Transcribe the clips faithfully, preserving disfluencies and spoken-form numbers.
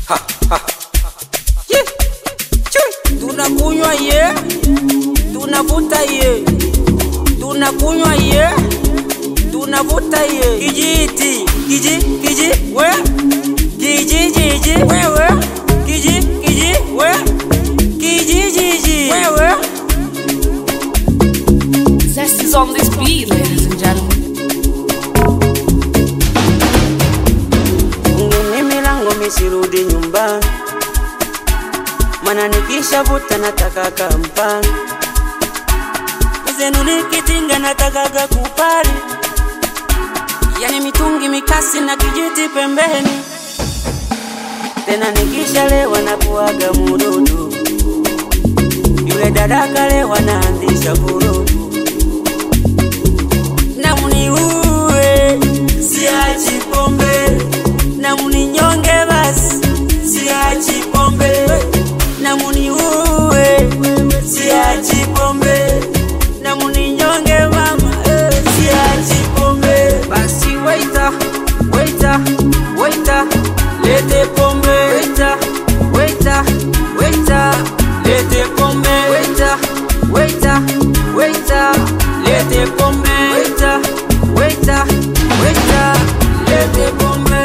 Ha ha. Yeah. Chui. Tunakunywa ye. Tunavuta ye. Tunakunywa ye. Tunavuta ye. Kijiti, kiji, kiji, we. Kiji, jiji, wewe. Kiji, kiji, we. Kiji, jiji, wewe. Zest is on this beat, ladies and gentlemen. Ngeni milango misirudi nyumbani, mana nikisha vuta nataka kampani. Zenu nikitinga nataka kupari, yani mitungi mikasi na kijiti pembeni. Tena nikisha lewa na kuaga mududu, yule dada kalewa na andisha vurugu. Na muniue, siachi pombe. Na muninyonge basi, siachi pombe. Na muniue, siachi pombe. Na muninyonge mama, siachi pombe. Basi waiter, waiter, waiter, lete pombe. Waiter, waiter, waiter, lete pombe. Waiter, waiter, waiter, lete pombe. Waiter, waiter, waiter, lete pombe.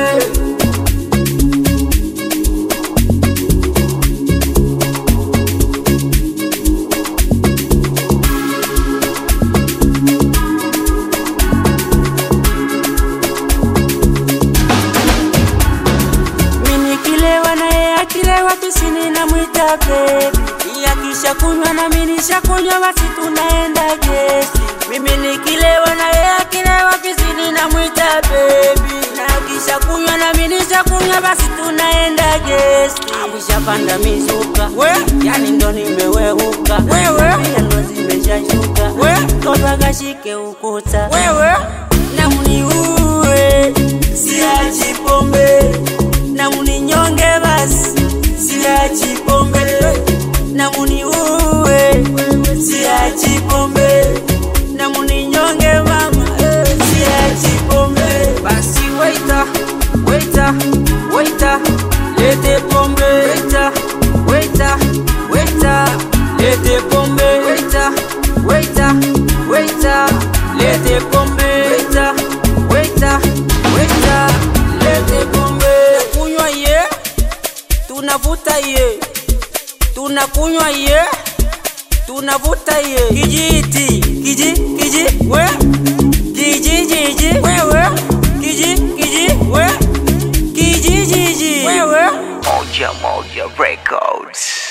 Akilewa kusini na mwita baby, yakisha kunywa na mimi nisha kunywa basi tunaenda gesti. Mimi nikilewa na yeye akilewa kusini na mwita baby, na yakisha kunywa na mimi nisha kunywa basi tunaenda gesti. Awisha panda mizuka, we, yani ndo nimeweuka. Wewe, pia ndo zimeshashuka. We, toba kashike ukuta. Wewe, na muniue, siachi pombe. Na muninyonge basi, siachi pombe. Na muniue, siachi pombe. Na muninyonge mama, siachi pombe. Basi waiter, waiter, waiter, lete pombe. Waiter, waiter, waiter, lete pombe. Waiter, waiter, waiter, lete pombe. Waiter, waiter, waiter, lete pombe. Tunakunywa ye, tunavuta ye. Tunakunywa ye, tunavuta ye. Kijiti, kiji, kiji, we. Kiji, jiji, wewe. Kiji, kiji, we. Kiji, jiji, wewe. Moja Moja Records.